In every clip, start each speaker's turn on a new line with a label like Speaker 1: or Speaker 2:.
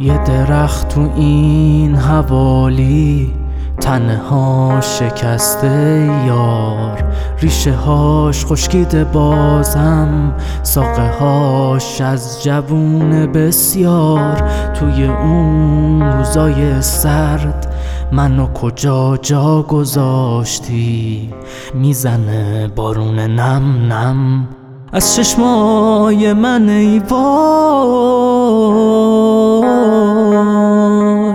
Speaker 1: یه درخت تو این حوالی تنها شکسته یار، ریشه هاش خشکیده بازم، ساقه هاش از جوون بسیار. توی اون روزای سرد منو کجا جا گذاشتی؟ میزنه بارون نم نم از چشمای من ای وای.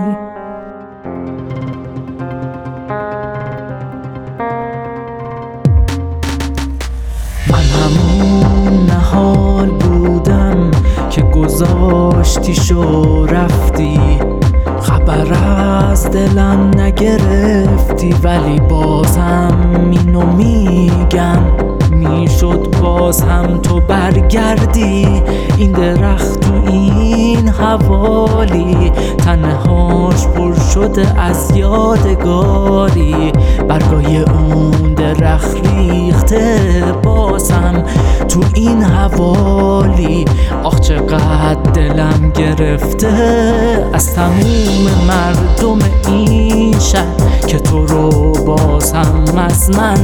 Speaker 1: من همون نهال بودم که گذاشتیشو رفتی، خبر از دلم نگرفتی، ولی بازم اینو میگم میشد باز هم تو برگردی. این درخت تو این حوالی تنهاش پر شده از یادگاری، برگای اون درخت ریخته بازم تو این حوالی. آخ چقدر دلم گرفته از تموم مردم این شهر که تو رو باز هم از من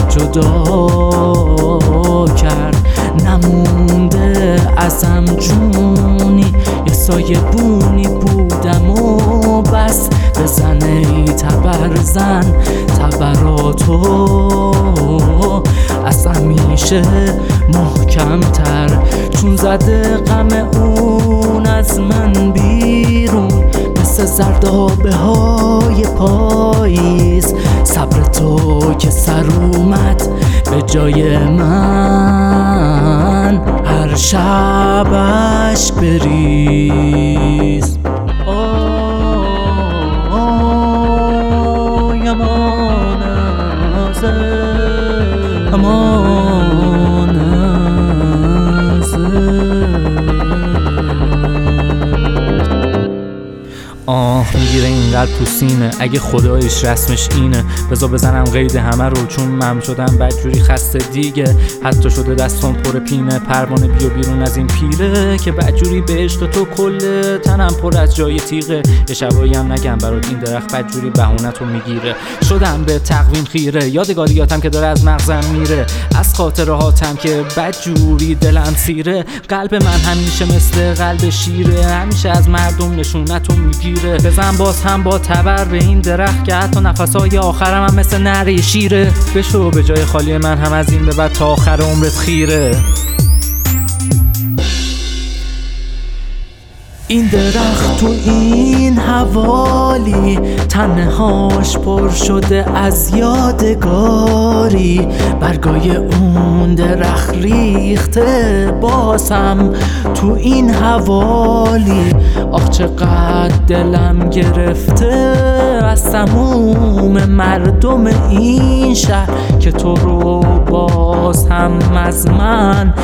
Speaker 1: جدا کرد. نمونده ازم جونی، یه سایه بونی بودم و بس. بزن ای تبرزن تبراتو از همیشه محکم تر، چون زده غم اون از من بیرون مثل زردابه های پاییز. صبر تو که سر اومد به جای من، هر شب اشک بریز. امان از امان از میگیره اینقدر تو سینه، اگه خدایش رسمش اینه بذار بزنم قید همه رو، چون من شدم بدجوری خسته دیگه. حتی شده دستم پر پینه، پروانه بیا بیرون از این پیله که بدجوری به عشق تو کله تنم پر از جای تیغه. یه شبایی هم نگم برات این درخت بدجوری بهونه‌تو میگیره. شدم به تقویم خیره، یادگاریاتم که داره از مغزم میره، از خاطره هاتم که بدجوری دلم سیره. قلب من همیشه مثل قلب شیره، همیشه از مردم نشونتو میگیره. بزن باز هم با تبر به این درخت که حتی نفسای آخرم هم مثل نری شیره. بشو به جای خالی من هم از این به بعد تا آخر عمرت خیره. این درخت تو این حوالی تنهاش پر شده از یادگاری، برگای اون درخت ریخته بازم تو این حوالی. آخ چقدر دلم گرفته از تموم مردم این شهر که تو رو باز هم از من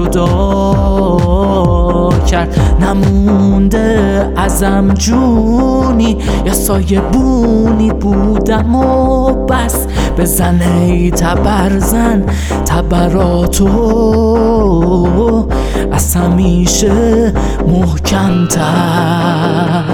Speaker 1: جدا کرد. نمونده ازم جونی، یه سایه بونی بودم و بس. بزن ای تبرزن تبراتو از همیشه محکم تر.